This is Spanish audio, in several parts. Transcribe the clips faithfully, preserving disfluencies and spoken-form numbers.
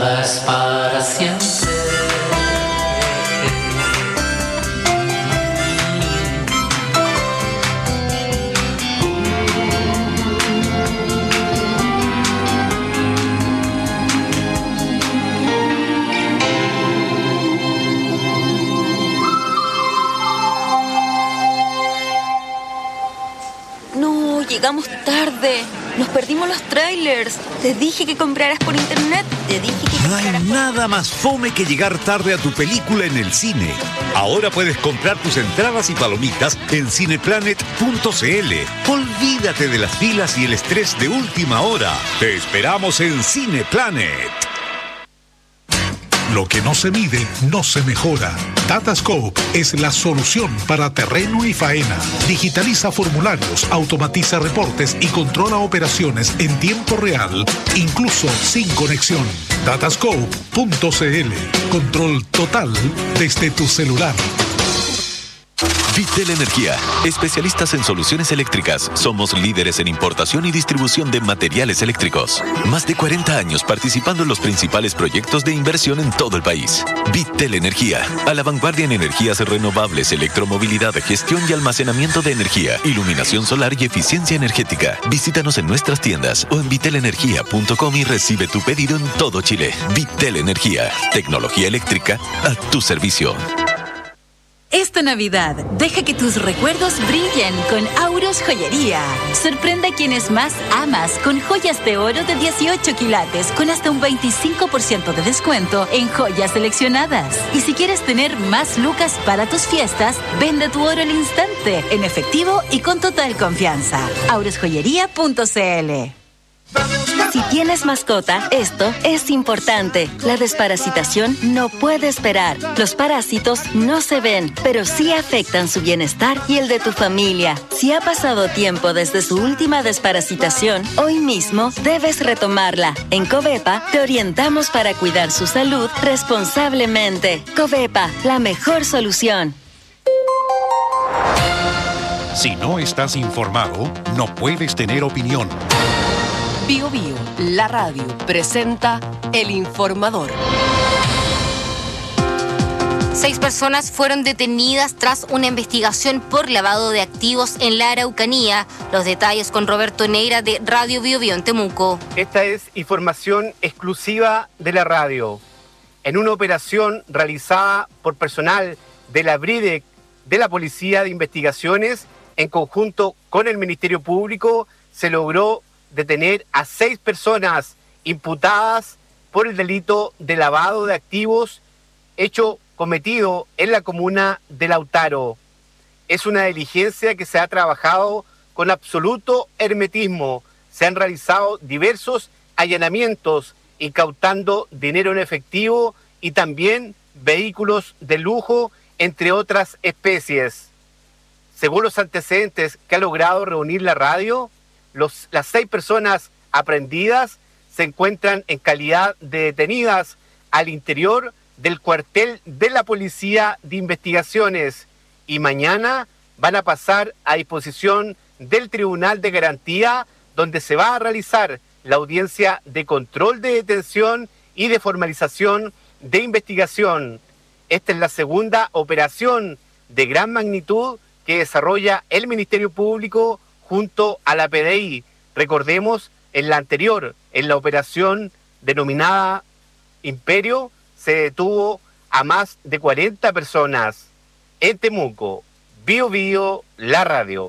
nada es para siempre. No, llegamos tarde. Nos perdimos los trailers. Te dije que compraras por internet. Te dije que No hay compraras por... nada más fome que llegar tarde a tu película en el cine. Ahora puedes comprar tus entradas y palomitas en cineplanet punto c l. Olvídate de las filas y el estrés de última hora. Te esperamos en Cineplanet. Lo que no se mide, no se mejora. DataScope es la solución para terreno y faena. Digitaliza formularios, automatiza reportes y controla operaciones en tiempo real, incluso sin conexión. datascope punto c l. Control total desde tu celular. Vitel Energía, especialistas en soluciones eléctricas. Somos líderes en importación y distribución de materiales eléctricos. Más de cuarenta años participando en los principales proyectos de inversión en todo el país. Vitel Energía, a la vanguardia en energías renovables, electromovilidad, gestión y almacenamiento de energía, iluminación solar y eficiencia energética. Visítanos en nuestras tiendas o en vitel energía punto com y recibe tu pedido en todo Chile. Vitel Energía, tecnología eléctrica a tu servicio. Esta Navidad, deja que tus recuerdos brillen con Auros Joyería. Sorprende a quienes más amas con joyas de oro de dieciocho quilates con hasta un veinticinco por ciento de descuento en joyas seleccionadas. Y si quieres tener más lucas para tus fiestas, vende tu oro al instante, en efectivo y con total confianza. auros joyería punto c l. Si tienes mascota, esto es importante. La desparasitación no puede esperar. Los parásitos no se ven, pero sí afectan su bienestar y el de tu familia. Si ha pasado tiempo desde su última desparasitación, hoy mismo debes retomarla. En Covepa te orientamos para cuidar su salud responsablemente. Covepa, la mejor solución. Si no estás informado, no puedes tener opinión. Bio Bio, la radio, presenta El Informador. Seis personas fueron detenidas tras una investigación por lavado de activos en la Araucanía. Los detalles con Roberto Neira de Radio Bio Bio en Temuco. Esta es información exclusiva de la radio. En una operación realizada por personal de la BRIDEC de la Policía de Investigaciones, en conjunto con el Ministerio Público, se logró detener a seis personas imputadas por el delito de lavado de activos hecho cometido en la comuna de Lautaro. Es una diligencia que se ha trabajado con absoluto hermetismo. Se han realizado diversos allanamientos incautando dinero en efectivo y también vehículos de lujo, entre otras especies. Según los antecedentes que ha logrado reunir la radio, Los, las seis personas aprehendidas se encuentran en calidad de detenidas al interior del cuartel de la Policía de Investigaciones y mañana van a pasar a disposición del Tribunal de Garantía, donde se va a realizar la audiencia de control de detención y de formalización de investigación. Esta es la segunda operación de gran magnitud que desarrolla el Ministerio Público junto a la P D I. Recordemos, en la anterior, en la operación denominada Imperio, se detuvo a más de cuarenta personas. En Temuco, Bio Bio, la radio.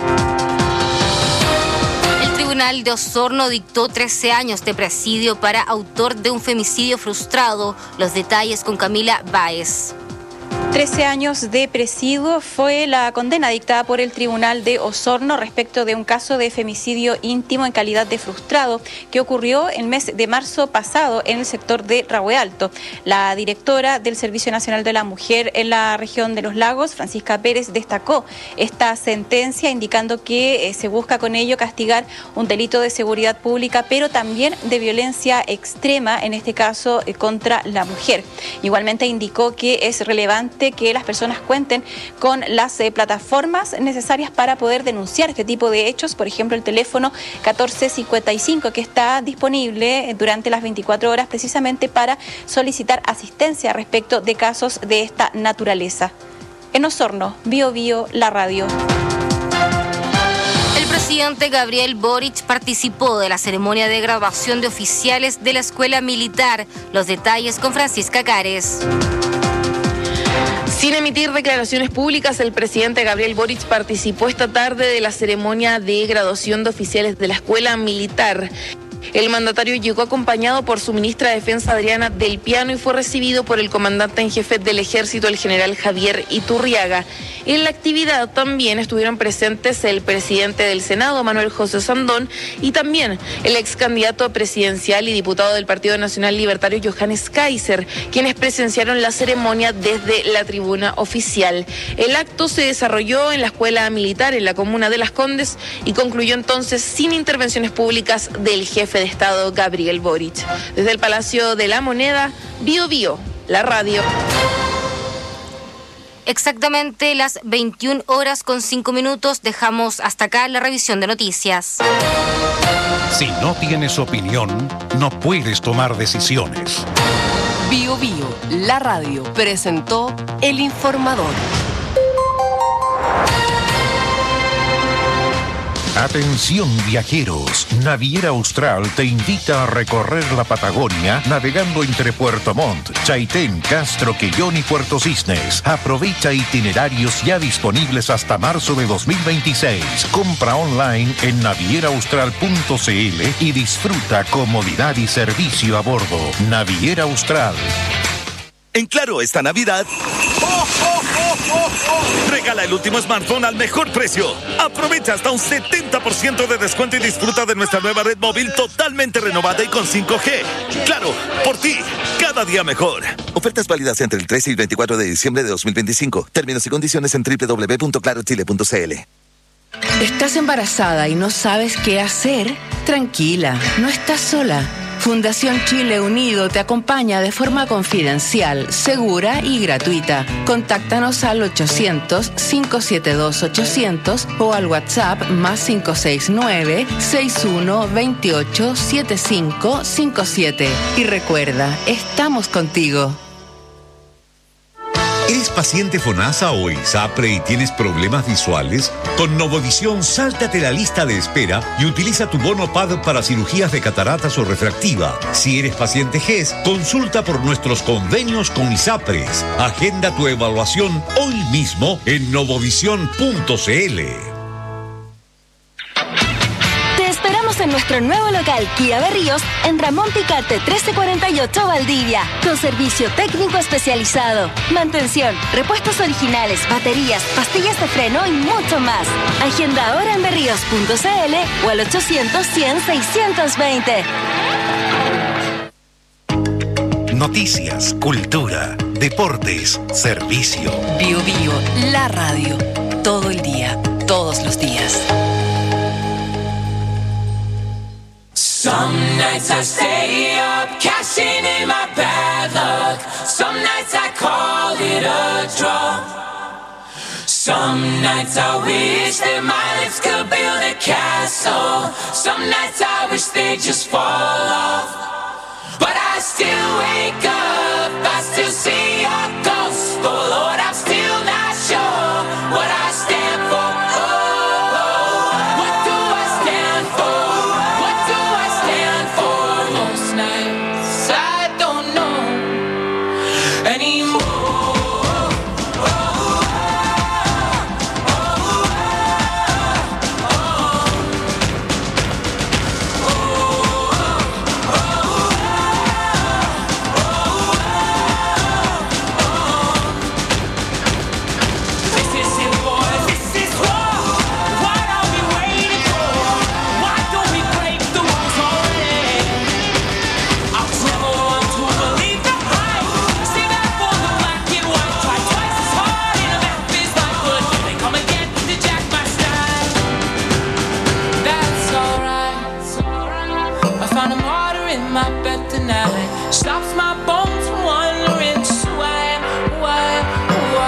El Tribunal de Osorno dictó trece años de presidio para autor de un femicidio frustrado. Los detalles con Camila Báez. trece años de presidio fue la condena dictada por el Tribunal de Osorno respecto de un caso de femicidio íntimo en calidad de frustrado que ocurrió el mes de marzo pasado en el sector de Rahue Alto. La directora del Servicio Nacional de la Mujer en la región de Los Lagos, Francisca Pérez, destacó esta sentencia indicando que eh, se busca con ello castigar un delito de seguridad pública, pero también de violencia extrema, en este caso eh, contra la mujer. Igualmente indicó que es relevante importante que las personas cuenten con las eh, plataformas necesarias para poder denunciar este tipo de hechos. Por ejemplo, el teléfono catorce cincuenta y cinco, que está disponible durante las veinticuatro horas precisamente para solicitar asistencia respecto de casos de esta naturaleza. En Osorno, Bio Bio, la radio. El presidente Gabriel Boric participó de la ceremonia de graduación de oficiales de la Escuela Militar. Los detalles con Francisca Cares. Sin emitir declaraciones públicas, el presidente Gabriel Boric participó esta tarde de la ceremonia de graduación de oficiales de la Escuela Militar. El mandatario llegó acompañado por su ministra de Defensa, Adriana Del Piano, y fue recibido por el comandante en jefe del Ejército, el general Javier Iturriaga. En la actividad también estuvieron presentes el presidente del Senado, Manuel José Sandón, y también el ex candidato presidencial y diputado del Partido Nacional Libertario, Johannes Kaiser, quienes presenciaron la ceremonia desde la tribuna oficial. El acto se desarrolló en la Escuela Militar en la comuna de Las Condes y concluyó entonces sin intervenciones públicas del jefe de Estado, Gabriel Boric. Desde el Palacio de la Moneda, Bio Bio, la radio. Exactamente las veintiuna horas con cinco minutos. Dejamos hasta acá la revisión de noticias. Si no tienes opinión, no puedes tomar decisiones. Bio Bio, la radio, presentó El Informador. Atención viajeros, Naviera Austral te invita a recorrer la Patagonia navegando entre Puerto Montt, Chaitén, Castro, Quellón y Puerto Cisnes. Aprovecha itinerarios ya disponibles hasta marzo de dos mil veintiséis. Compra online en naviera austral punto c l y disfruta comodidad y servicio a bordo. Naviera Austral. En Claro, esta Navidad, ¡oh, oh, oh, oh, oh! Regala el último smartphone al mejor precio. Aprovecha hasta un setenta por ciento de descuento y disfruta de nuestra nueva red móvil totalmente renovada y con cinco G. Claro, por ti, cada día mejor. Ofertas válidas entre el trece y el veinticuatro de diciembre de dos mil veinticinco. Términos y condiciones en doble u doble u doble u punto claro chile punto c l. ¿Estás embarazada y no sabes qué hacer? Tranquila, no estás sola. Fundación Chile Unido te acompaña de forma confidencial, segura y gratuita. Contáctanos al ochocientos, cinco siete dos, ochocientos o al WhatsApp más cinco seis nueve, seis uno dos ocho, siete cinco cinco siete. Y recuerda, estamos contigo. ¿Eres paciente FONASA o ISAPRE y tienes problemas visuales? Con Novovisión, sáltate la lista de espera y utiliza tu bono P A D para cirugías de cataratas o refractiva. Si eres paciente G E S, consulta por nuestros convenios con ISAPRES. Agenda tu evaluación hoy mismo en novovisión punto c l. En nuestro nuevo local Kia Berríos en Ramón Picarte trece cuarenta y ocho Valdivia, con servicio técnico especializado, mantención, repuestos originales, baterías, pastillas de freno y mucho más. Agenda ahora en berríos punto c l o al ochocientos, cien, seiscientos veinte. Noticias, cultura, deportes, servicio. Bio Bio, la radio, todo el día, todos los días. Some nights I stay up, cashing in my bad luck. Some nights I call it a draw. Some nights I wish that my lips could build a castle. Some nights I wish they'd just fall off. But I still wake up, I still see your ghost. Oh Lord, I'm still not sure what I stand for. Stops my bones from wondering who I am, who I am, who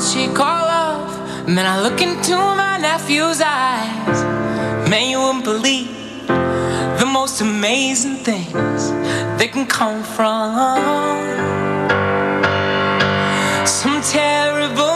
she call love. And then I look into my nephew's eyes. Man, you wouldn't believe the most amazing things that can come from some terrible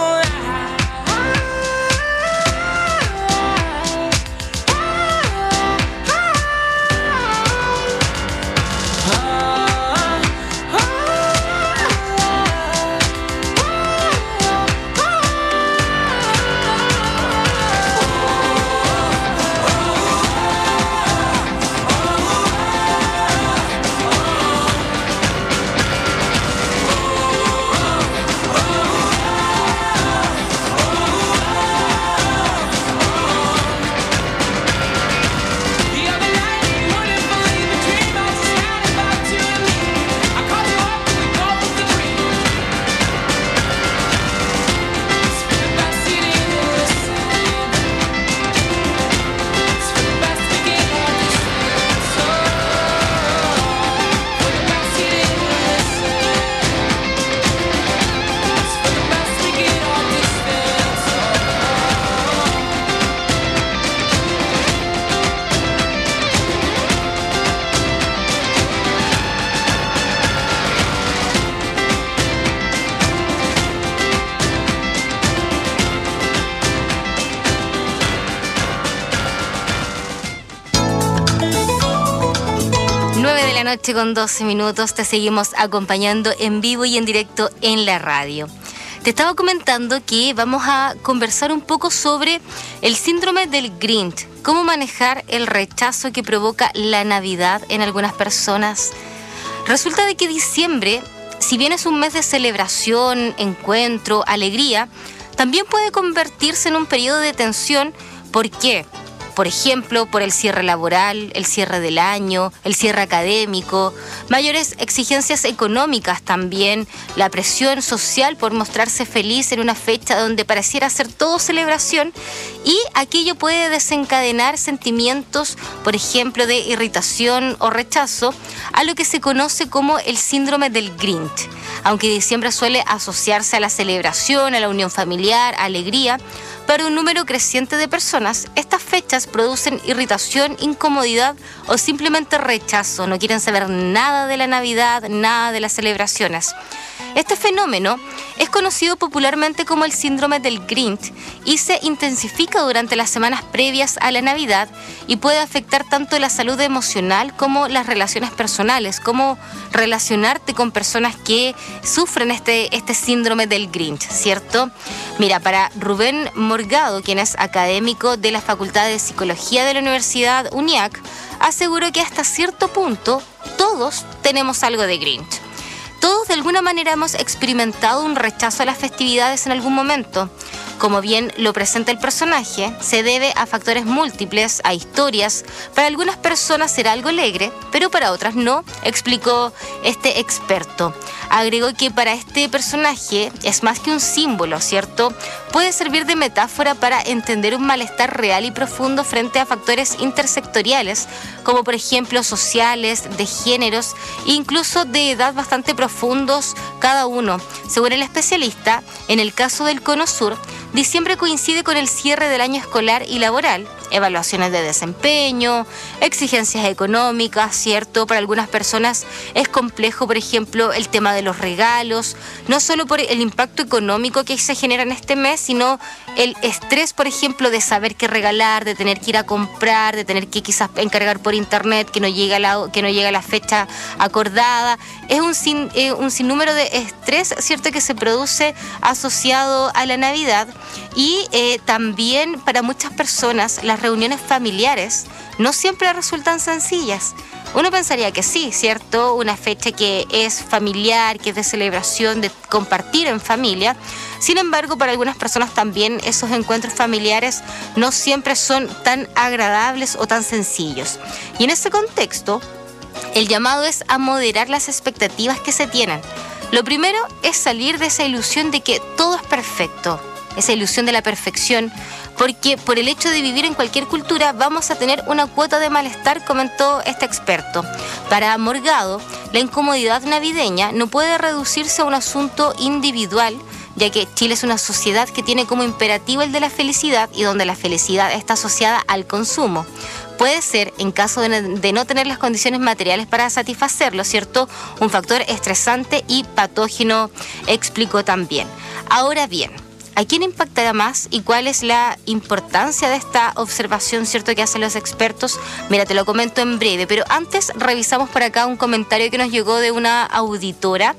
noche con doce minutos, te seguimos acompañando en vivo y en directo en la radio. Te estaba comentando que vamos a conversar un poco sobre el síndrome del Grinch, cómo manejar el rechazo que provoca la Navidad en algunas personas. Resulta de que diciembre, si bien es un mes de celebración, encuentro, alegría, también puede convertirse en un periodo de tensión. ¿Por qué? Por ejemplo, por el cierre laboral, el cierre del año, el cierre académico, mayores exigencias económicas también, la presión social por mostrarse feliz en una fecha donde pareciera ser todo celebración, y aquello puede desencadenar sentimientos, por ejemplo, de irritación o rechazo, a lo que se conoce como el síndrome del Grinch. Aunque diciembre suele asociarse a la celebración, a la unión familiar, a alegría, para un número creciente de personas, estas fechas producen irritación, incomodidad o simplemente rechazo. No quieren saber nada de la Navidad, nada de las celebraciones. Este fenómeno es conocido popularmente como el síndrome del Grinch y se intensifica durante las semanas previas a la Navidad y puede afectar tanto la salud emocional como las relaciones personales, como relacionarte con personas que sufren este, este síndrome del Grinch, ¿cierto? Mira, para Rubén Morgado, quien es académico de la Facultad de Psicología de la Universidad UNIAC, aseguró que hasta cierto punto todos tenemos algo de Grinch. Todos de alguna manera hemos experimentado un rechazo a las festividades en algún momento. Como bien lo presenta el personaje, se debe a factores múltiples, a historias. Para algunas personas será algo alegre, pero para otras no, explicó este experto. Agregó que para este personaje es más que un símbolo, ¿cierto? Puede servir de metáfora para entender un malestar real y profundo frente a factores intersectoriales, como por ejemplo sociales, de géneros e incluso de edad bastante profundos cada uno. Según el especialista, en el caso del Cono Sur, diciembre coincide con el cierre del año escolar y laboral, evaluaciones de desempeño, exigencias económicas, ¿cierto? Para algunas personas es complejo, por ejemplo, el tema de los regalos, no solo por el impacto económico que se genera en este mes, sino el estrés, por ejemplo, de saber qué regalar, de tener que ir a comprar, de tener que quizás encargar por internet, que no llega la, que no llega la fecha acordada. Es un, sin, eh, un sinnúmero de estrés, ¿cierto?, que se produce asociado a la Navidad. Y eh, también para muchas personas las reuniones familiares no siempre resultan sencillas. Uno pensaría que sí, ¿cierto? Una fecha que es familiar, que es de celebración, de compartir en familia. Sin embargo, para algunas personas también esos encuentros familiares no siempre son tan agradables o tan sencillos. Y en ese contexto, el llamado es a moderar las expectativas que se tienen. Lo primero es salir de esa ilusión de que todo es perfecto, esa ilusión de la perfección, porque por el hecho de vivir en cualquier cultura vamos a tener una cuota de malestar, comentó este experto. Para Morgado, la incomodidad navideña no puede reducirse a un asunto individual, ya que Chile es una sociedad que tiene como imperativo el de la felicidad y donde la felicidad está asociada al consumo. Puede ser, en caso de, de no tener las condiciones materiales para satisfacerlo, ¿cierto?, un factor estresante y patógeno, explicó también. Ahora bien, ¿a quién impactará más y cuál es la importancia de esta observación, cierto, que hacen los expertos? Mira, te lo comento en breve, pero antes revisamos por acá un comentario que nos llegó de una auditora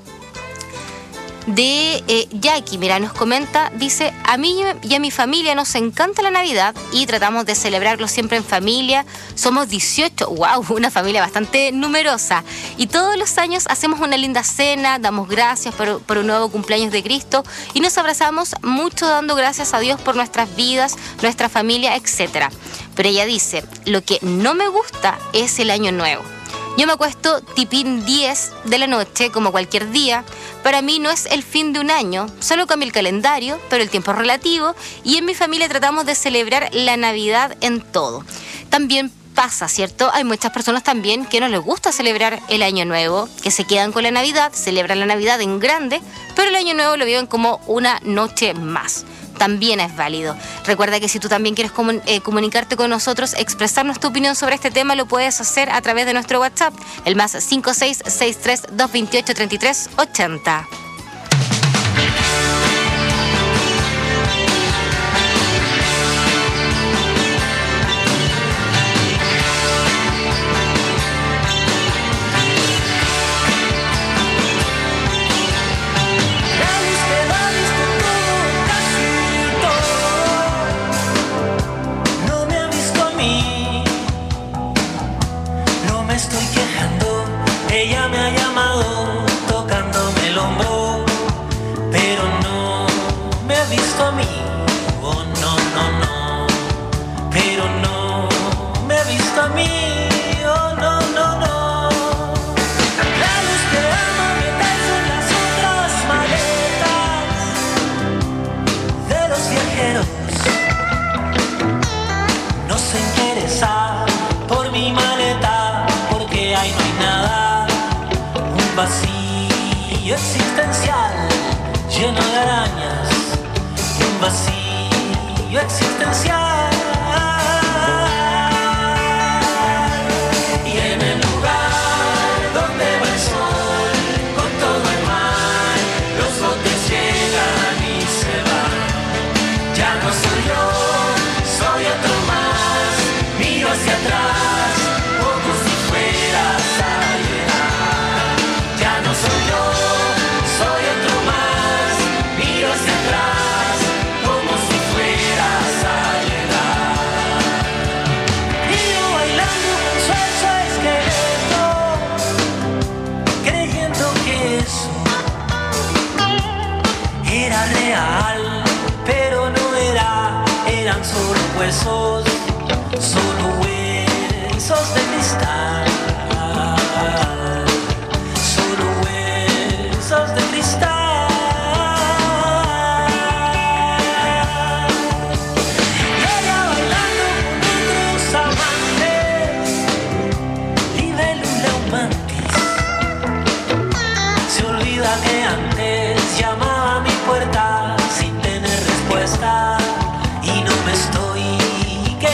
de eh, Jackie. Mira, nos comenta, dice: a mí y a mi familia nos encanta la Navidad y tratamos de celebrarlo siempre en familia. Somos dieciocho, wow, una familia bastante numerosa, y todos los años hacemos una linda cena, damos gracias por, por un nuevo cumpleaños de Cristo y nos abrazamos mucho dando gracias a Dios por nuestras vidas, nuestra familia, etcétera. Pero ella dice: lo que no me gusta es el año nuevo. Yo me acuesto tipín diez de la noche, como cualquier día. Para mí no es el fin de un año, solo cambia el calendario, pero el tiempo es relativo, y en mi familia tratamos de celebrar la Navidad en todo. También pasa, ¿cierto? Hay muchas personas también que no les gusta celebrar el Año Nuevo, que se quedan con la Navidad, celebran la Navidad en grande, pero el Año Nuevo lo viven como una noche más. También es válido. Recuerda que si tú también quieres comun- eh, comunicarte con nosotros, expresarnos tu opinión sobre este tema, lo puedes hacer a través de nuestro WhatsApp, el más cinco seis seis tres, dos dos ocho, tres tres ocho cero. Estoy quejando, ella me ha llamado tocándome el hombro, pero no me ha visto a mí. Oh no, no, no, pero no me ha visto a mí. Oh no, no, no. La luz que ama me cae en las otras maletas de los viajeros. No se interesa por mi maleta, porque ahí no hay nada, un vacío existencial lleno de arañas, un vacío existencial. Y en el lugar donde va el sol, con todo el mar, los botes llegan y se van. Ya no soy yo, soy otro más, miro hacia atrás. Real, pero no era, eran solo huesos, solo huesos de cristal, solo huesos de cristal. Y ella bailando con otros amantes y de Lula Mantis, se olvida que antes llamaba a mi puerta sin tener respuesta, y no me estoy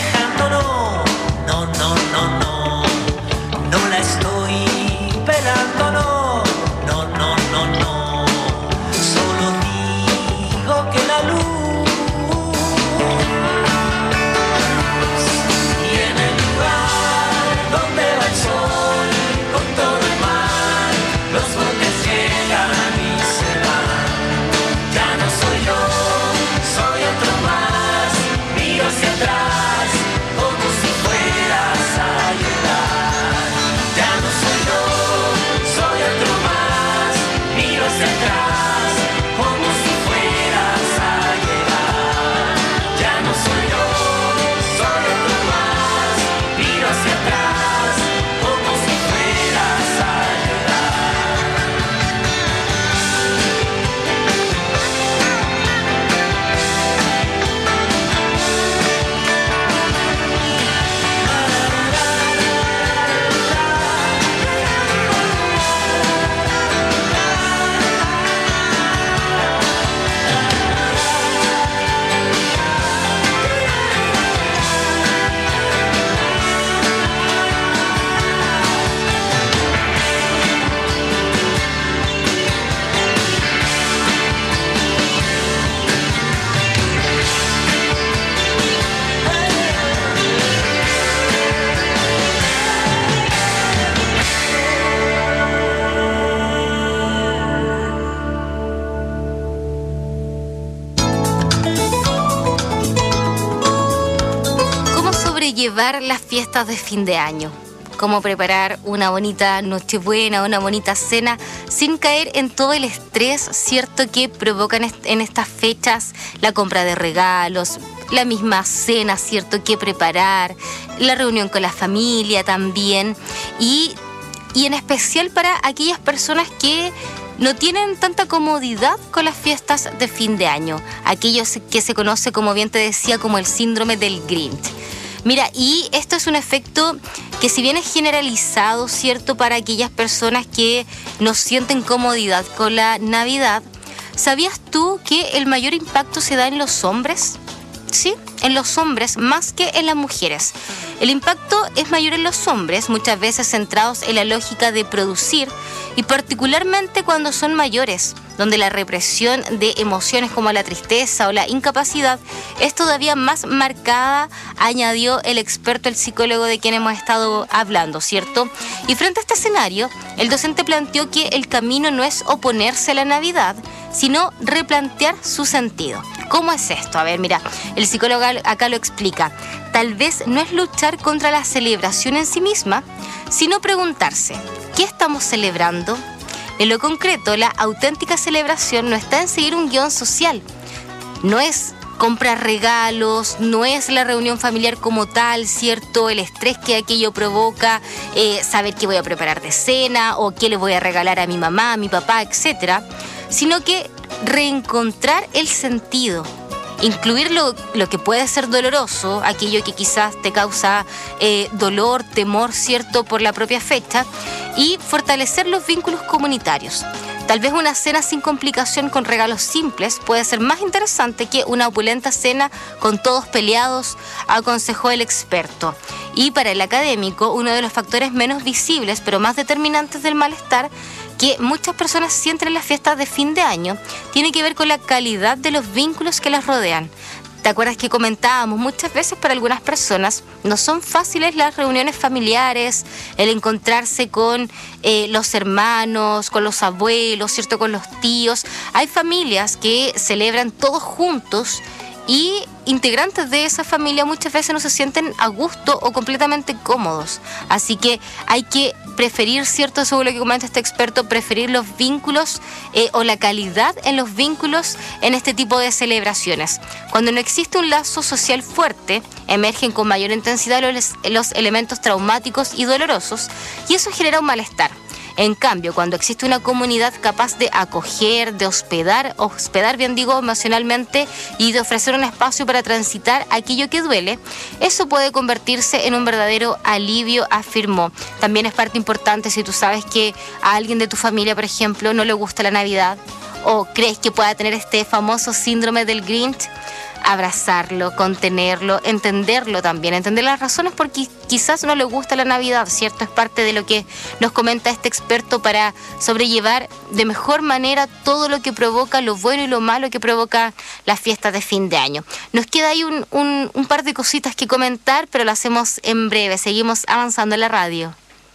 sobrellevar las fiestas de fin de año. Cómo preparar una bonita nochebuena, una bonita cena, sin caer en todo el estrés, ¿cierto?, que provocan en estas fechas la compra de regalos, la misma cena, ¿cierto?, que preparar, la reunión con la familia también, y, y en especial para aquellas personas que no tienen tanta comodidad con las fiestas de fin de año, aquellos que se conoce, como bien te decía, como el síndrome del Grinch. Mira, y esto es un efecto que, si bien es generalizado, ¿cierto?, para aquellas personas que no sienten comodidad con la Navidad, ¿sabías tú que el mayor impacto se da en los hombres? Sí, en los hombres más que en las mujeres. El impacto es mayor en los hombres, muchas veces centrados en la lógica de producir, y particularmente cuando son mayores, donde la represión de emociones como la tristeza o la incapacidad es todavía más marcada, añadió el experto, el psicólogo de quien hemos estado hablando, ¿cierto? Y frente a este escenario, el docente planteó que el camino no es oponerse a la Navidad, sino replantear su sentido. ¿Cómo es esto? A ver, mira, el psicólogo acá lo explica. Tal vez no es luchar contra la celebración en sí misma, sino preguntarse, ¿qué estamos celebrando? En lo concreto, la auténtica celebración no está en seguir un guión social. No es comprar regalos, no es la reunión familiar como tal, ¿cierto? El estrés que aquello provoca, eh, saber qué voy a preparar de cena o qué le voy a regalar a mi mamá, a mi papá, etcétera, sino que reencontrar el sentido. Incluir lo, lo que puede ser doloroso, aquello que quizás te causa eh, dolor, temor, ¿cierto?, por la propia fecha, y fortalecer los vínculos comunitarios. Tal vez una cena sin complicación con regalos simples puede ser más interesante que una opulenta cena con todos peleados, aconsejó el experto. Y para el académico, uno de los factores menos visibles pero más determinantes del malestar que muchas personas sienten en las fiestas de fin de año tiene que ver con la calidad de los vínculos que las rodean. ¿Te acuerdas que comentábamos? Muchas veces para algunas personas no son fáciles las reuniones familiares, el encontrarse con eh, los hermanos, con los abuelos, ¿cierto?, con los tíos. Hay familias que celebran todos juntos y integrantes de esa familia muchas veces no se sienten a gusto o completamente cómodos. Así que hay que preferir, ¿cierto?, según lo que comenta este experto, preferir los vínculos eh, o la calidad en los vínculos en este tipo de celebraciones. Cuando no existe un lazo social fuerte, emergen con mayor intensidad los, los elementos traumáticos y dolorosos, y eso genera un malestar. En cambio, cuando existe una comunidad capaz de acoger, de hospedar, hospedar bien digo, emocionalmente, y de ofrecer un espacio para transitar aquello que duele, eso puede convertirse en un verdadero alivio, afirmó. También es parte importante si tú sabes que a alguien de tu familia, por ejemplo, no le gusta la Navidad o crees que pueda tener este famoso síndrome del Grinch, abrazarlo, contenerlo, entenderlo también, entender las razones por qué quizás no le gusta la Navidad, ¿cierto? Es parte de lo que nos comenta este experto para sobrellevar de mejor manera todo lo que provoca, lo bueno y lo malo que provoca las fiestas de fin de año. Nos queda ahí un, un, un par de cositas que comentar, pero lo hacemos en breve. Seguimos avanzando en la radio.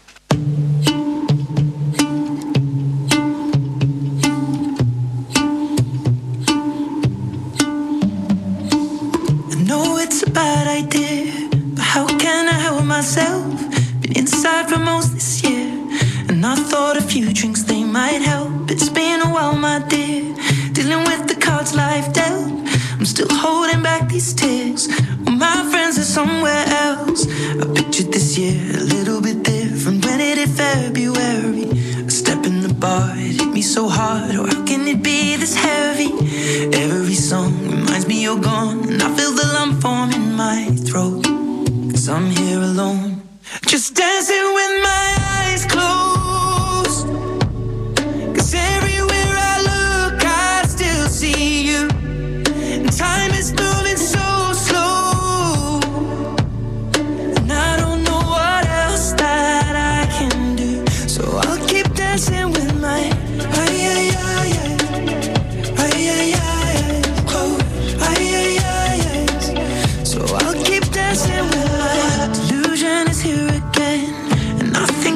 It's a bad idea, but how can I help myself? Been inside for most this year, and I thought a few drinks they might help. It's been a while, my dear, dealing with the cards life dealt. I'm still holding back these tears, well, my friends are somewhere else. I pictured this year a little bit different when it hit February. A step in the bar, it hit me so hard, or how can it be this heavy? Every song reminds me you're gone, and I feel the lump form in my throat, 'cause I'm here alone, just dancing with my eyes closed. 'Cause everywhere I look I still see you, and time is moving so slow, and I don't know what else that I can do, so I'll keep dancing with my ay, ay, ay, ay. Ay, ay, ay, close. Ay, ay, ay, ay. So I'll keep dancing with my delusion is here again, and I think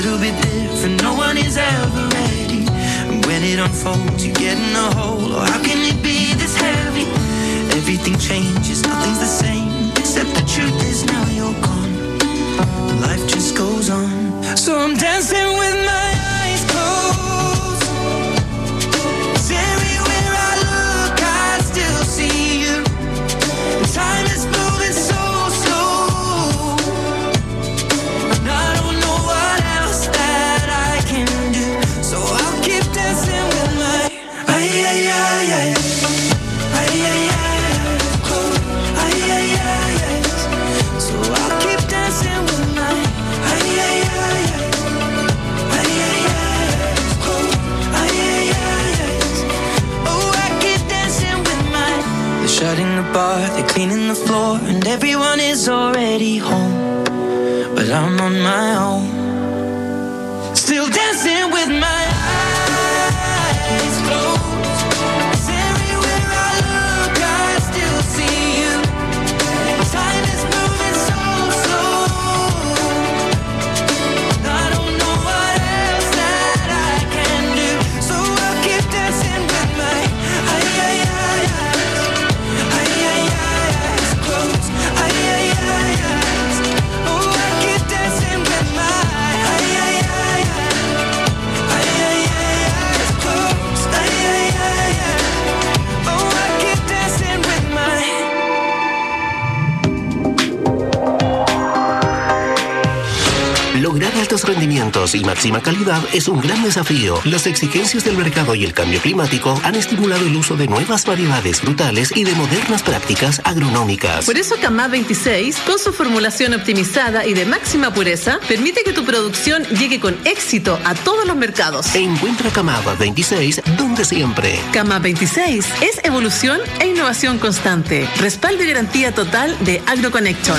little bit different. No one is ever ready. And when it unfolds, you get in a hole. Or how can it be this heavy? Everything changes, nothing's the same. Except the truth is now you're gone. Life just goes on. So I'm dancing with my eyes closed. 'Cause everywhere I look, I still see you. Time is moving so slow. And I don't know what else that I can do. So I'll keep dancing with my ay, ay, ay, ay. Ay, ay, ay, close. Ay, ay, ay, ay. So I'll keep dancing with my ay, ay, ay, ay. Ay, ay, ay, close. Ay, ay, ay, ay. Oh, I keep dancing with my. They're shutting the bar, they're cleaning the floor, and everyone is already home. But I'm on my own, still dancing with my eyes closed. 'Cause everywhere I look, I still see you. Time is moving so slow. I don't know what else that I can do. So I'll keep dancing with my ay, ay, ay, ay. Ay, ay, ay, eyes closed. Ay, ay, ay, eyes. Oh, I keep dancing with my ay, ay, ay, ay. Ay, ay, ay, eyes closed. Ay, ay, ay, ay. Oh, I keep dancing with my. Lograr altos rendimientos y máxima calidad es un gran desafío. Las exigencias del mercado y el cambio climático han estimulado el uso de nuevas variedades frutales y de modernas prácticas agronómicas. Por eso Camá veintiséis, con su formulación optimizada y de máxima pureza, permite que tu producción llegue con éxito a todos los mercados. Encuentra Camá veintiséis donde siempre. Camá veintiséis es evolución e innovación constante. Respaldo y garantía total de AgroConnection.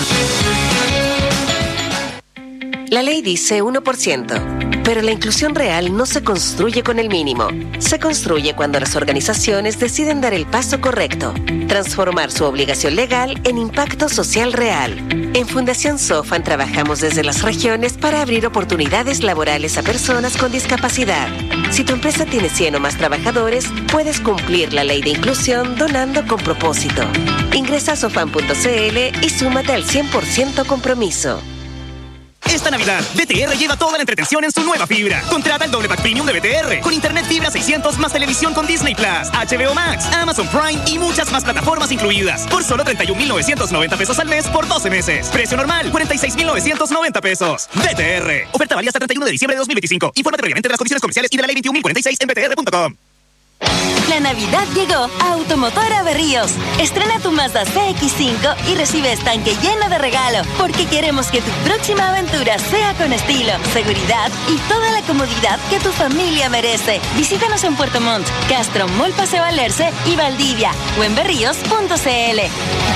La ley dice uno por ciento, pero la inclusión real no se construye con el mínimo. Se construye cuando las organizaciones deciden dar el paso correcto, transformar su obligación legal en impacto social real. En Fundación Sofan trabajamos desde las regiones para abrir oportunidades laborales a personas con discapacidad. Si tu empresa tiene cien o más trabajadores, puedes cumplir la ley de inclusión donando con propósito. Ingresa a sofan punto c l y súmate al cien por ciento compromiso. Esta Navidad, B T R lleva toda la entretención en su nueva fibra. Contrata el doble pack premium de B T R con internet fibra seiscientos más televisión con Disney Plus, H B O Max, Amazon Prime y muchas más plataformas incluidas. Por solo treinta y un mil novecientos noventa pesos al mes por doce meses. Precio normal, cuarenta y seis mil novecientos noventa pesos. B T R. Oferta válida hasta treinta y uno de diciembre de dos mil veinticinco. Infórmate previamente de las condiciones comerciales y de la ley veintiún mil cuarenta y seis en b t r punto com. La Navidad llegó a Automotora Berríos. Estrena tu Mazda C X cinco y recibe estanque lleno de regalo, porque queremos que tu próxima aventura sea con estilo, seguridad y toda la comodidad que tu familia merece. Visítanos en Puerto Montt, Castro, Mall Paseo Alerce y Valdivia, o en berríos punto c l.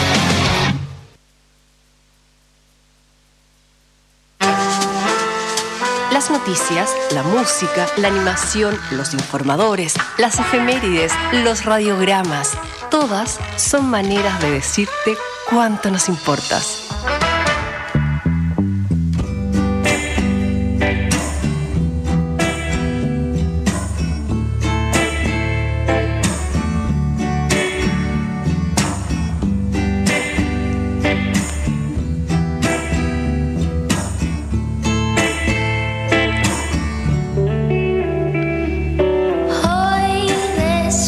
Las noticias, la música, la animación, los informadores, las efemérides, los radiogramas, todas son maneras de decirte cuánto nos importas.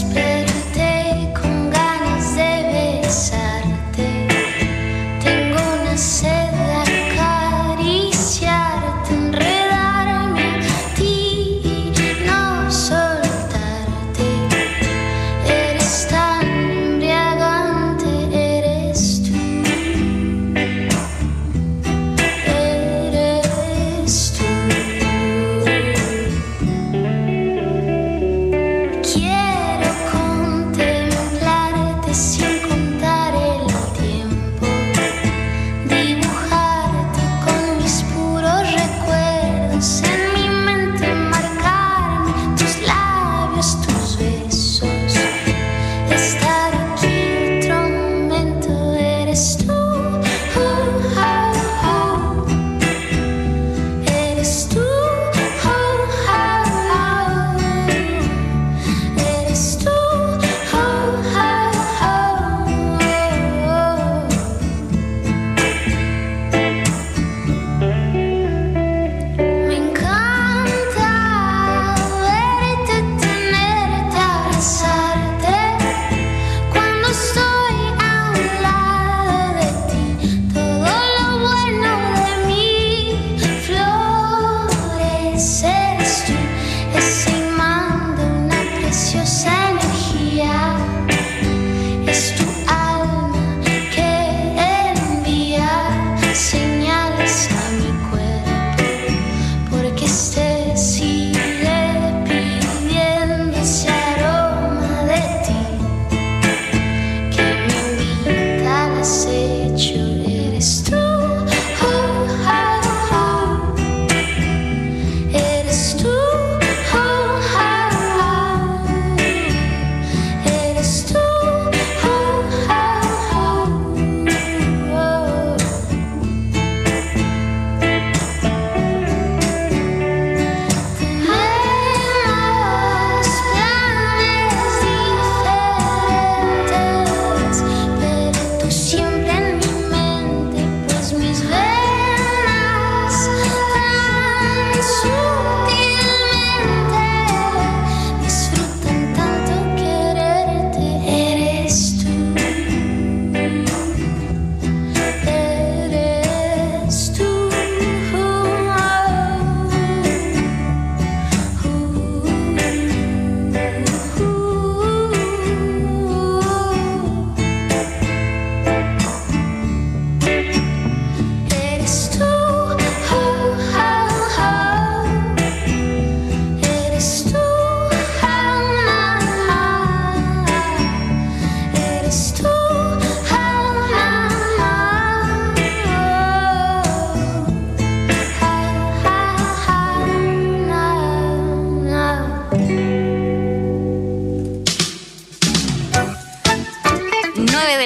Tengo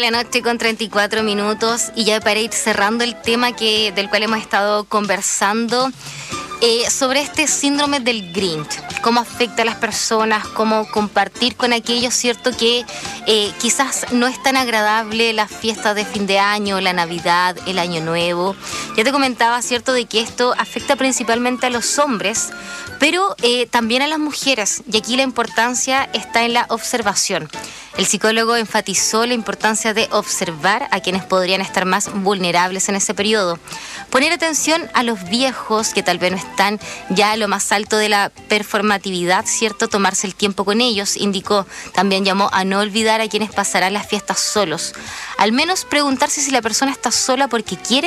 la noche con treinta y cuatro minutos y ya para ir cerrando el tema que, del cual hemos estado conversando eh, sobre este síndrome del Grinch, cómo afecta a las personas, cómo compartir con aquellos, ¿cierto? Que eh, quizás no es tan agradable las fiestas de fin de año, la Navidad, el Año Nuevo. Ya te comentaba, ¿cierto?, de que esto afecta principalmente a los hombres, pero eh, también a las mujeres, y aquí la importancia está en la observación. El psicólogo enfatizó la importancia de observar a quienes podrían estar más vulnerables en ese periodo. Poner atención a los viejos que tal vez no están ya a lo más alto de la performatividad, ¿cierto? Tomarse el tiempo con ellos, indicó. También llamó a no olvidar a quienes pasarán las fiestas solos. Al menos preguntarse si la persona está sola porque quiere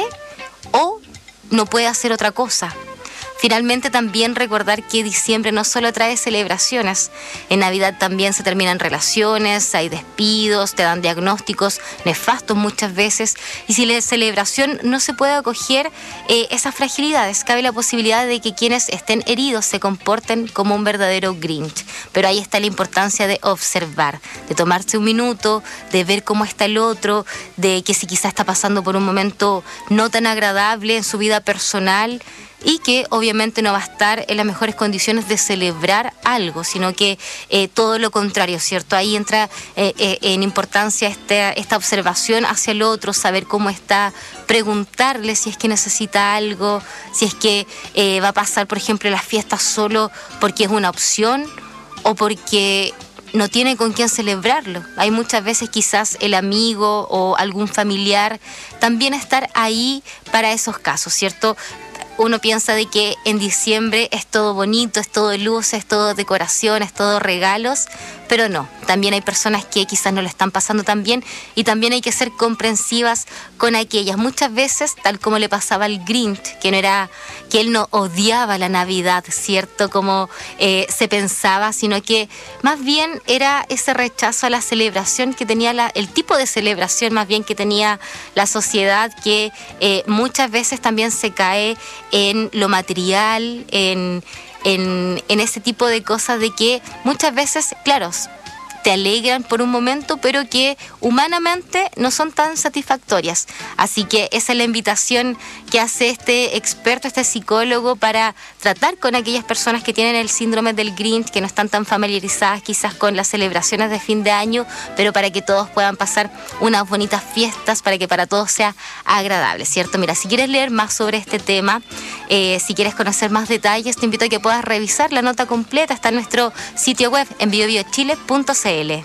o no puede hacer otra cosa. Finalmente, también recordar que diciembre no solo trae celebraciones, en Navidad también se terminan relaciones, hay despidos, te dan diagnósticos nefastos muchas veces, y si la celebración no se puede acoger eh, esas fragilidades, cabe la posibilidad de que quienes estén heridos se comporten como un verdadero Grinch. Pero ahí está la importancia de observar, de tomarse un minuto, de ver cómo está el otro, de que si quizá está pasando por un momento no tan agradable en su vida personal, y que obviamente no va a estar en las mejores condiciones de celebrar algo, sino que eh, todo lo contrario, ¿cierto? Ahí entra eh, eh, en importancia esta, esta observación hacia el otro, saber cómo está, preguntarle si es que necesita algo, si es que eh, va a pasar, por ejemplo, las fiestas solo porque es una opción o porque no tiene con quién celebrarlo. Hay muchas veces quizás el amigo o algún familiar también estar ahí para esos casos, ¿cierto? Uno piensa de que en diciembre es todo bonito, es todo luces, es todo decoración, es todo regalos, pero no, también hay personas que quizás no lo están pasando tan bien y también hay que ser comprensivas con aquellas. Muchas veces, tal como le pasaba al Grinch, que no era, que él no odiaba la Navidad, ¿cierto? Como eh, se pensaba, sino que más bien era ese rechazo a la celebración que tenía, la, el tipo de celebración más bien que tenía la sociedad, que eh, muchas veces también se cae en lo material, en, en, en ese tipo de cosas de que muchas veces, claro, te alegran por un momento, pero que humanamente no son tan satisfactorias. Así que esa es la invitación que hace este experto, este psicólogo, para tratar con aquellas personas que tienen el síndrome del Grinch, que no están tan familiarizadas quizás con las celebraciones de fin de año, pero para que todos puedan pasar unas bonitas fiestas, para que para todos sea agradable, ¿cierto? Mira, si quieres leer más sobre este tema, eh, si quieres conocer más detalles, te invito a que puedas revisar la nota completa, está en nuestro sitio web en bio bio chile punto c l.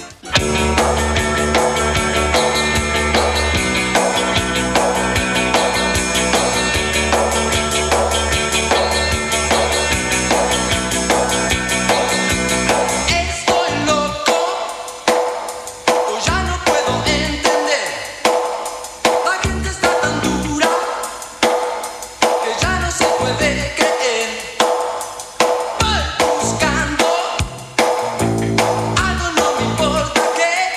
Buscando algo, no me importa qué.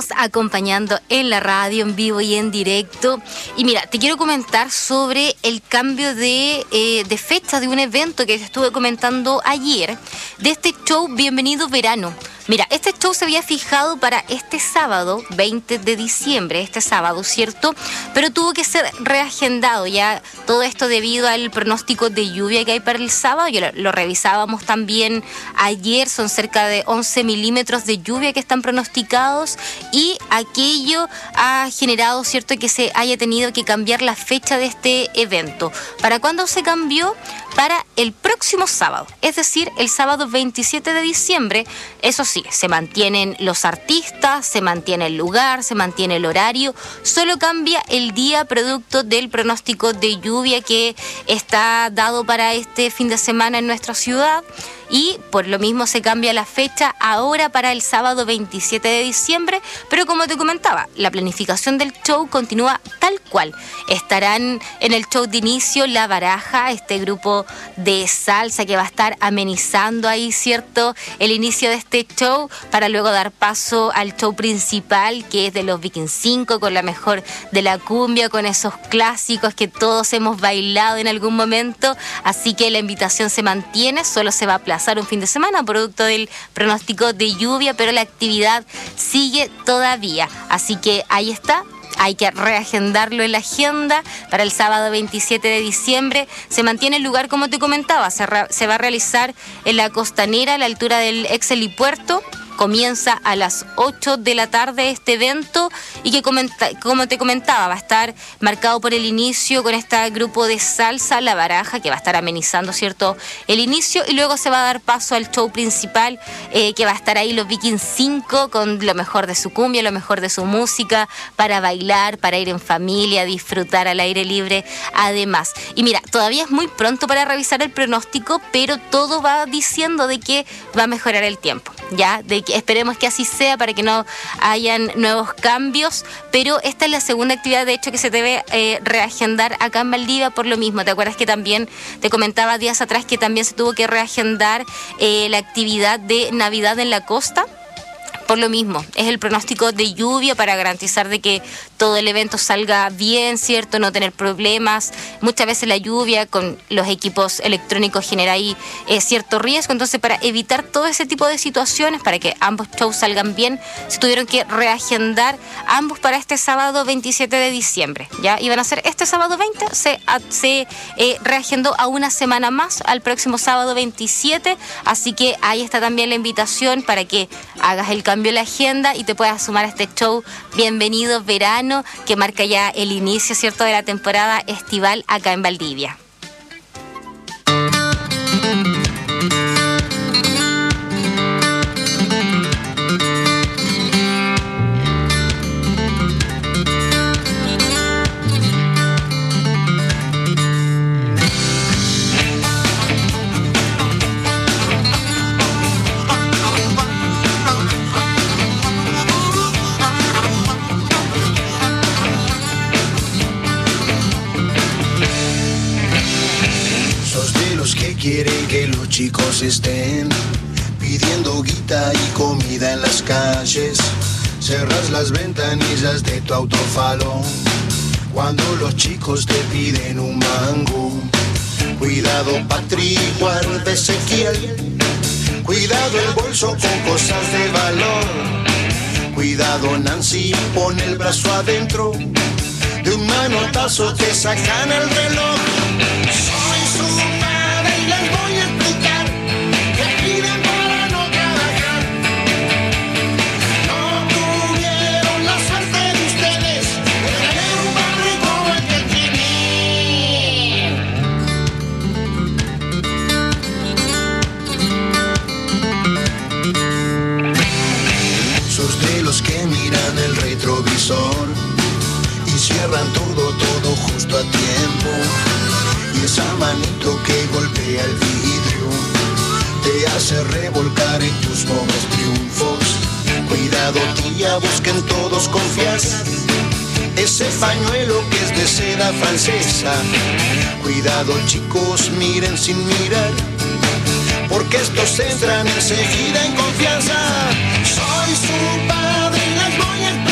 seguimos acompañando en la radio, en vivo y en directo. Y mira, te quiero comentar sobre el cambio de, eh, de fecha de un evento que te estuve comentando ayer, de este show Bienvenido Verano. Mira, este show se había fijado para este sábado, veinte de diciembre, este sábado, ¿cierto? Pero tuvo que ser reagendado, ya todo esto debido al pronóstico de lluvia que hay para el sábado. Ya lo, lo revisábamos también ayer, son cerca de once milímetros de lluvia que están pronosticados y aquello ha generado, ¿cierto?, que se haya tenido que cambiar la fecha de este evento. ¿Para cuándo se cambió? Para el próximo sábado, es decir, el sábado veintisiete de diciembre. Eso sí, se mantienen los artistas, se mantiene el lugar, se mantiene el horario, solo cambia el día producto del pronóstico de lluvia que está dado para este fin de semana en nuestra ciudad. Y por lo mismo se cambia la fecha ahora para el sábado veintisiete de diciembre, pero como te comentaba, la planificación del show continúa tal cual. Estarán en el show de inicio La Baraja, este grupo de salsa que va a estar amenizando ahí, ¿cierto?, el inicio de este show, para luego dar paso al show principal, que es de los Vikings cinco, con la mejor de la cumbia, con esos clásicos que todos hemos bailado en algún momento. Así que la invitación se mantiene, solo se va a aplazar un fin de semana producto del pronóstico de lluvia, pero la actividad sigue todavía. Así que ahí está. Hay que reagendarlo en la agenda para el sábado veintisiete de diciembre. Se mantiene el lugar, como te comentaba, se, se va a realizar en la Costanera, a la altura del ex helipuerto. Comienza a las ocho de la tarde este evento y que, comenta, como te comentaba, va a estar marcado por el inicio con este grupo de salsa La Baraja, que va a estar amenizando, ¿cierto?, el inicio, y luego se va a dar paso al show principal, eh, que va a estar ahí los Vikings cinco con lo mejor de su cumbia, lo mejor de su música, para bailar, para ir en familia, disfrutar al aire libre además. Y mira, todavía es muy pronto para revisar el pronóstico, pero todo va diciendo de que va a mejorar el tiempo, ya, de esperemos que así sea para que no hayan nuevos cambios, pero esta es la segunda actividad de hecho que se debe eh, reagendar acá en Valdivia por lo mismo. ¿Te acuerdas que también te comentaba días atrás que también se tuvo que reagendar eh, la actividad de Navidad en la costa? Por lo mismo, es el pronóstico de lluvia para garantizar de que todo el evento salga bien, ¿cierto?, no tener problemas. Muchas veces la lluvia con los equipos electrónicos genera ahí eh, cierto riesgo, entonces para evitar todo ese tipo de situaciones, para que ambos shows salgan bien, se tuvieron que reagendar ambos para este sábado veintisiete de diciembre. Ya iban a ser este sábado veinte, se, a, se eh, reagendó a una semana más, al próximo sábado veintisiete, así que ahí está también la invitación para que hagas el cambio en la agenda y te puedas sumar a este show Bienvenido Verano, que marca ya el inicio, ¿cierto?, de la temporada estival acá en Valdivia. Quieren que los chicos estén pidiendo guita y comida en las calles. Cerras las ventanillas de tu autofalón cuando los chicos te piden un mango. Cuidado, Patri, guarda Ezequiel. Cuidado el bolso con cosas de valor. Cuidado, Nancy, pon el brazo adentro. De un manotazo te sacan el reloj. Soy su padre y les voy a explicar que piden para no trabajar. No tuvieron la suerte de ustedes de tener un padre como el que tienen. Sos de los que miran el retrovisor y cierran todo, todo justo a tiempo. Y esa manito que golpea el vidrio te hace revolcar en tus pobres triunfos. Cuidado, tía, busquen todos confianza ese pañuelo que es de seda francesa. Cuidado, chicos, miren sin mirar, porque estos entran enseguida en confianza. Soy su padre y les voy a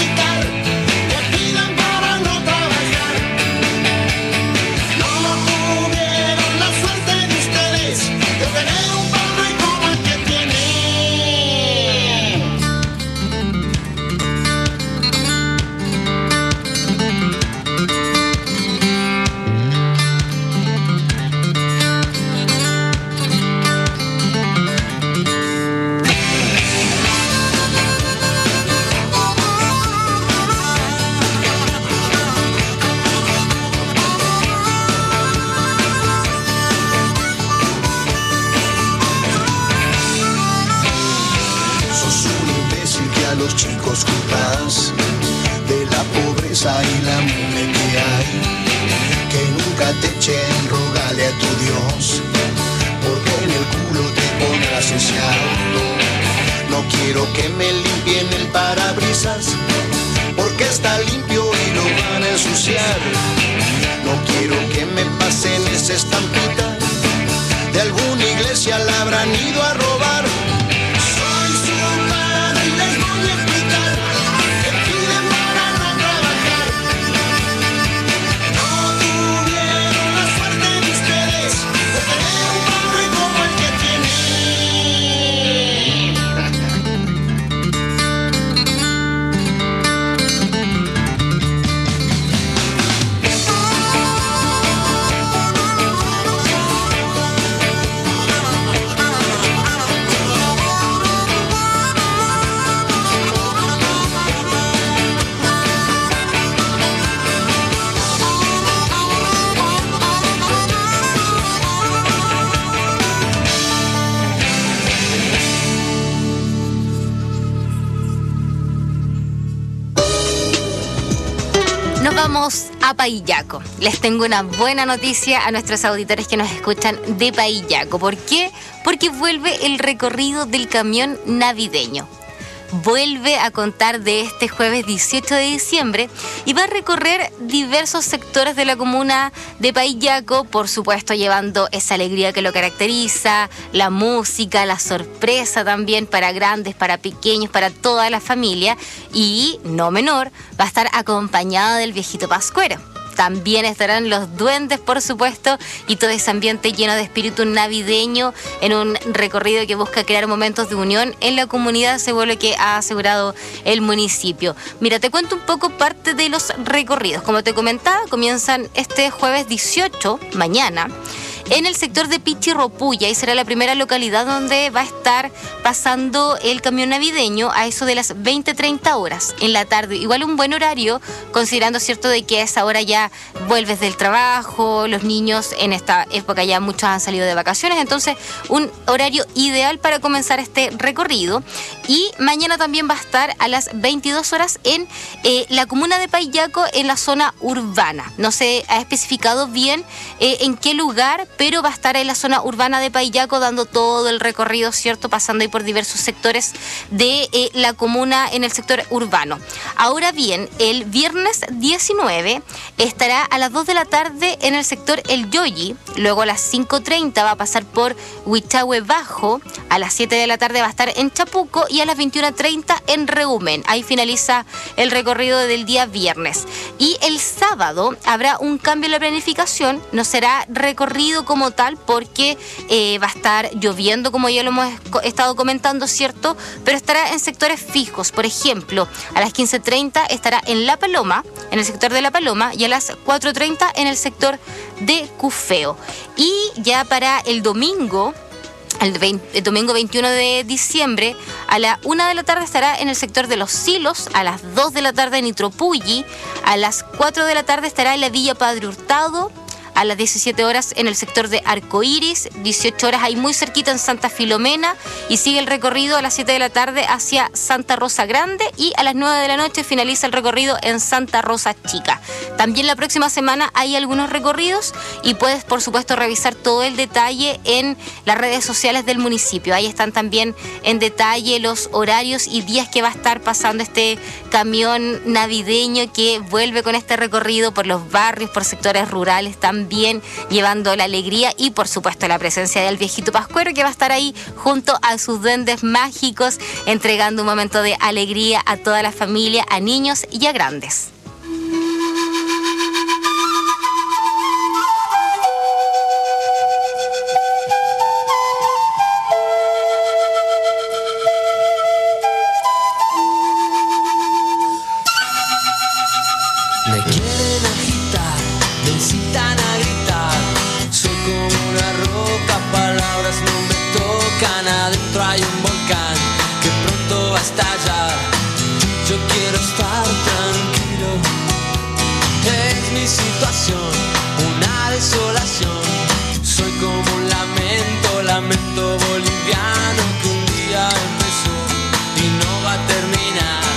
los chicos culpas de la pobreza y la hambre que hay. Que nunca te echen, rogale a tu Dios, porque en el culo te pondrás deseando. No quiero que me limpien el parabrisas, porque está limpio y lo van a ensuciar. No quiero que me pasen esa estampita, de alguna iglesia la habrán ido a robar. Soy su padre y les voy a explicar que piden para no trabajar. No tuvieron la suerte de ustedes de tener un padre como el que tienen. Nos vamos a Paillaco. Les tengo una buena noticia a nuestros auditores que nos escuchan de Paillaco. ¿Por qué? Porque vuelve el recorrido del camión navideño. Vuelve a contar de este jueves dieciocho de diciembre y va a recorrer diversos sectores de la comuna de Paillaco, por supuesto llevando esa alegría que lo caracteriza, la música, la sorpresa también para grandes, para pequeños, para toda la familia, y no menor, va a estar acompañada del viejito pascuero. También estarán los duendes, por supuesto, y todo ese ambiente lleno de espíritu navideño en un recorrido que busca crear momentos de unión en la comunidad, según lo que ha asegurado el municipio. Mira, te cuento un poco parte de los recorridos. Como te comentaba, comienzan este jueves dieciocho, mañana, en el sector de Pichirropuya, y será la primera localidad donde va a estar pasando el camión navideño a eso de las veinte treinta horas en la tarde. Igual un buen horario, considerando, cierto, de que a esa hora ya vuelves del trabajo, los niños en esta época ya muchos han salido de vacaciones, entonces un horario ideal para comenzar este recorrido. Y mañana también va a estar a las veintidós horas en eh, la comuna de Paillaco, en la zona urbana. No se ha especificado bien eh, en qué lugar, pero va a estar en la zona urbana de Paillaco dando todo el recorrido, ¿cierto? Pasando ahí por diversos sectores de eh, la comuna en el sector urbano. Ahora bien, el viernes diecinueve estará a las dos de la tarde en el sector El Yoyi, luego a las cinco treinta va a pasar por Huichahue Bajo, a las siete de la tarde va a estar en Chapuco y a las veintiuna treinta en Reumen. Ahí finaliza el recorrido del día viernes. Y el sábado habrá un cambio en la planificación, no será recorrido como tal porque eh, va a estar lloviendo, como ya lo hemos estado comentando, ¿cierto? Pero estará en sectores fijos. Por ejemplo, a las quince treinta estará en La Paloma, en el sector de La Paloma, y a las cuatro treinta en el sector de Cufeo. Y ya para el domingo, el, veinte, el domingo veintiuno de diciembre, a la una de la tarde estará en el sector de Los Silos, a las dos de la tarde en Itropulli, a las cuatro de la tarde estará en la Villa Padre Hurtado, a las diecisiete horas en el sector de Arcoíris, dieciocho horas ahí muy cerquita en Santa Filomena, y sigue el recorrido a las siete de la tarde hacia Santa Rosa Grande, y a las nueve de la noche finaliza el recorrido en Santa Rosa Chica. También la próxima semana hay algunos recorridos y puedes, por supuesto, revisar todo el detalle en las redes sociales del municipio. Ahí están también en detalle los horarios y días que va a estar pasando este camión navideño que vuelve con este recorrido por los barrios, por sectores rurales también, Bien, llevando la alegría y, por supuesto, la presencia del viejito pascuero, que va a estar ahí junto a sus duendes mágicos, entregando un momento de alegría a toda la familia, a niños y a grandes. Me quieren agitar, me incitan a gritar. Soy como una roca, palabras no me tocan. Adentro hay un volcán que pronto va a estallar. Yo quiero estar tranquilo. Es mi situación, una desolación. Soy como un lamento, lamento boliviano que un día empezó y no va a terminar.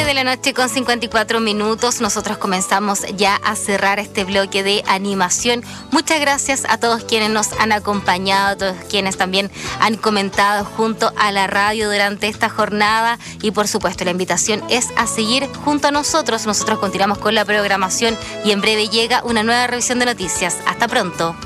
nueve de la noche con cincuenta y cuatro minutos. Nosotros comenzamos ya a cerrar este bloque de animación. Muchas gracias a todos quienes nos han acompañado, a todos quienes también han comentado junto a la radio durante esta jornada. Y por supuesto, la invitación es a seguir junto a nosotros. Nosotros continuamos con la programación y en breve llega una nueva revisión de noticias. Hasta pronto.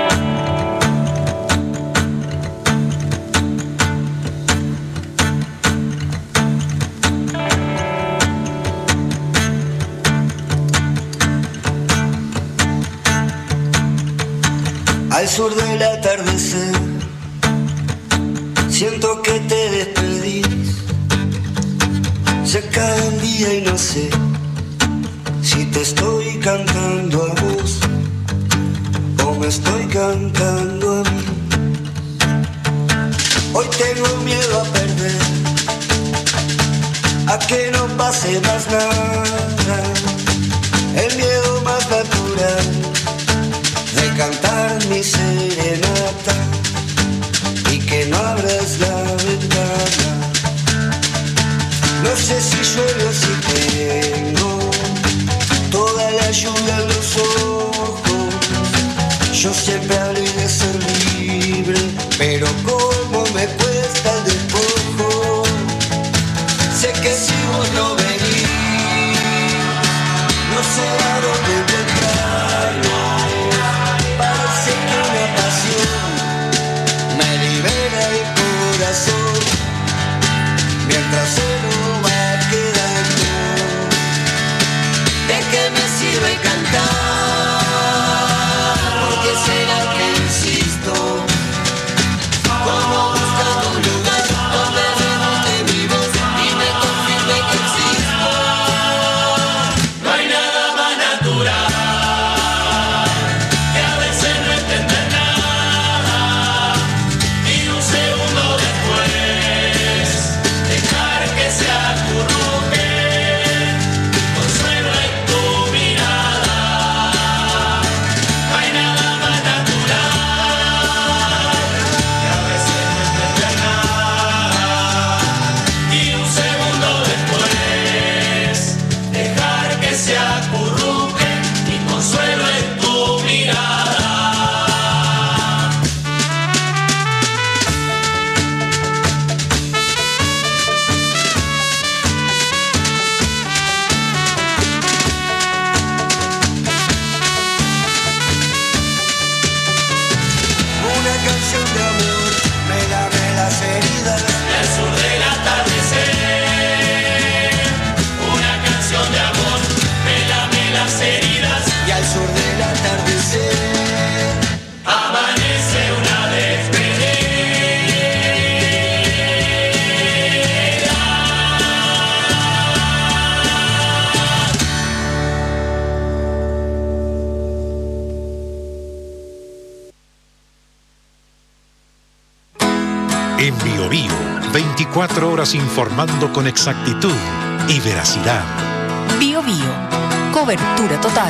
Al sur del atardecer, siento que te despedís. Se cae el día y no sé si te estoy cantando a vos o me estoy cantando a mí. Hoy tengo miedo a perder, a que no pase más nada. El miedo más natural de cantar mi serenata y que no abras la ventana. No sé si llueve o si tengo toda la lluvia en los ojos. Yo siempre hablé de ser libre, pero como me cuesta el despojo. Sé que si vos no venís, no sé a dónde encontrarlo. Parece que una pasión me libera el corazón, mientras solo va quedando. ¿De qué me sirve cantar? Porque será que insisto, como buscando un lugar donde rebote mi voz y me confirme que existo. No hay nada más natural que a veces no entender nada y un segundo después dejar que se acurruque. Consuelo en tu mirada. No hay nada más natural que a veces no entender nada y un segundo después dejar que se acurruque. Y consuelo en tu mirada. Una canción de amor me lame las heridas al sur del atardecer. Una canción de amor me lame las heridas y al sur del atardecer amanece una despedida. En Bio Bio, veinticuatro horas informando con exactitud y veracidad. Bio Bio, cobertura total.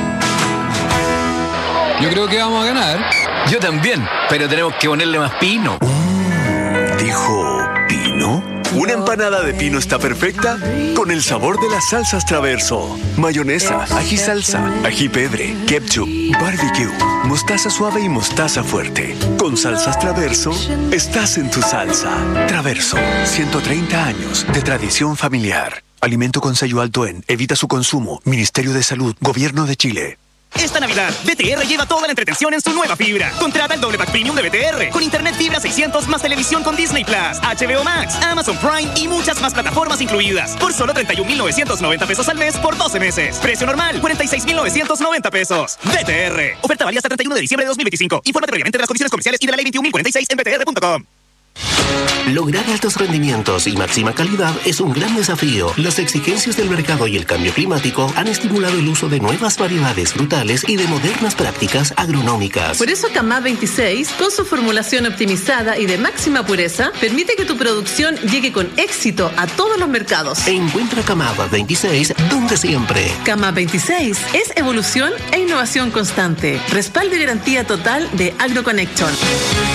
Yo creo que vamos a ganar. Yo también, pero tenemos que ponerle más pino. ¿Dijo pino? Una empanada de pino está perfecta con el sabor de las salsas Traverso. Mayonesa, ají salsa, ají pedre, ketchup, barbecue, mostaza suave y mostaza fuerte. Con salsas Traverso, estás en tu salsa. Traverso, ciento treinta años de tradición familiar. Alimento con sello alto en Evita su consumo. Ministerio de Salud, Gobierno de Chile. Esta Navidad, B T R lleva toda la entretención en su nueva fibra. Contrata el doble pack premium de B T R con internet fibra seiscientos más televisión con Disney Plus, H B O Max, Amazon Prime y muchas más plataformas incluidas. Por solo treinta y un mil novecientos noventa pesos al mes por doce meses. Precio normal, cuarenta y seis mil novecientos noventa pesos. B T R. Oferta válida hasta treinta y uno de diciembre de dos mil veinticinco. Infórmate previamente de las condiciones comerciales y de la ley veintiún mil cuarenta y seis en b t r punto com. Lograr altos rendimientos y máxima calidad es un gran desafío. Las exigencias del mercado y el cambio climático han estimulado el uso de nuevas variedades frutales y de modernas prácticas agronómicas. Por eso Camá veintiséis, con su formulación optimizada y de máxima pureza, permite que tu producción llegue con éxito a todos los mercados. Encuentra Camá veintiséis donde siempre. Camá veintiséis es evolución e innovación constante. Respaldo y garantía total de AgroConnection.